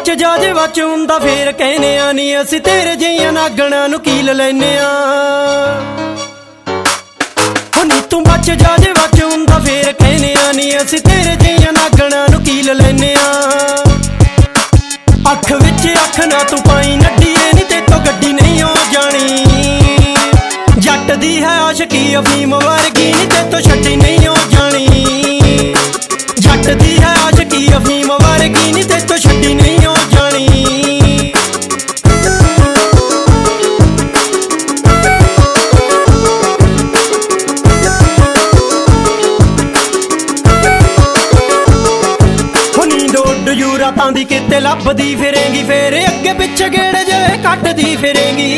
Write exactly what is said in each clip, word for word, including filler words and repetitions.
बच जा जे बच हुंदा फेर कहने आ नी असीं तेरे जिहियां नागणां नूं कील लैने आ। हो नी तू बच जा जे बच हुंदा फेर कहने आ नी असीं तेरे जिहियां नागणां नूं कील लैने आ। अख विच अख ना तू पाई नड्डीए नी तेतों गड्डी नहीं हो जानी। जट दी है आशिकी अफीम वर्गी नी तेतों छड्डी नहीं हो जानी। जट दी है आशिकी अफीम वर्गी नी तेतों छड्डी नहीं हो जानी। हो नींद उड जू रातां दी किते लभदी फिरेंगी फेर अगे पिछे गेड़े जे कटदी फिरेंगी।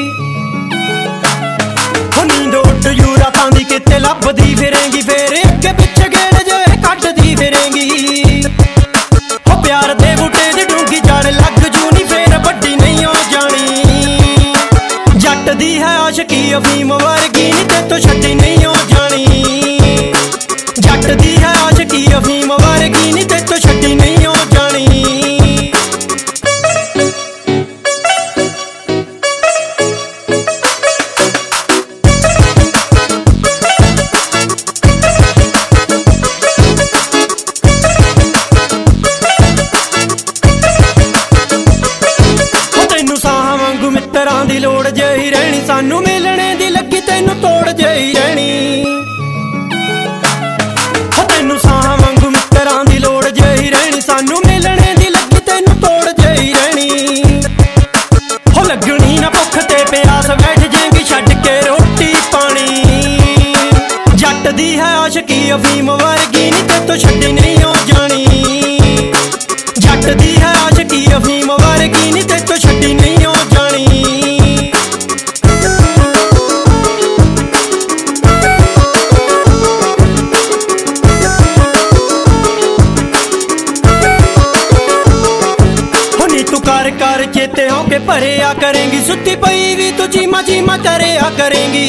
हो नींद उड जू रातां दी किते लभदी फिरेंगी फेर अगे पिछे गेड़े जे कटदी फिरेंगी। हो प्यार दे बूटे दी डूंगी जड़ लग जू नी फेर वड्डी नहीं हो जानी। जट दी है आशिकी अफीम वर्गी नी तेतों छड्डी नहीं हो जानी। जट दी है आशिकी अफीम वर्गी नी तेतों छड्डी नहीं हो जानी। मित्रां दी लोड़ जही रहनी सानू मिलने दी लगी तैनू तोड़ जही रहनी। हो तैनू साह वांगू मित्रां दी लोड़ जही रहनी सानू मिलने दी लगी तैनू तोड़ जही रहनी। हो लगनी ना भुख ते प्यास बैठ जाएंगी छड्ड के रोटी पानी। जट दी है आशिकी अफीम वर्गी नी तेतों छड्डी नहीं हो जानी। जट दी है आशिकी अफीम वर्गी नी तेतों छड्डी नहीं हो जानी। तू कर कर चेते होके भरे आ करेंगी सुती पई भी तू चीमा चीमा करे आ करेंगी।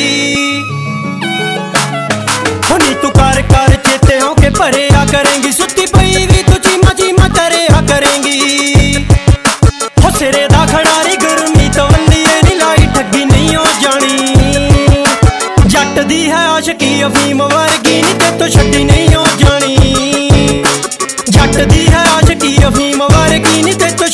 हो नी तू कर कर चेते होके भरे आ करेंगी सुती पई भी तू चीमा चीमा करे आ करेंगी। हो सिरे दा खड़ारी गुरमी तो वल्लीए नी लाई ठगी नहीं हो जानी। जट दी है आशिकी अफीम वर्गी नी तेतों छड्डी नहीं हो जानी। जट दी है आशिकी अफीम वर्गी नी तेतों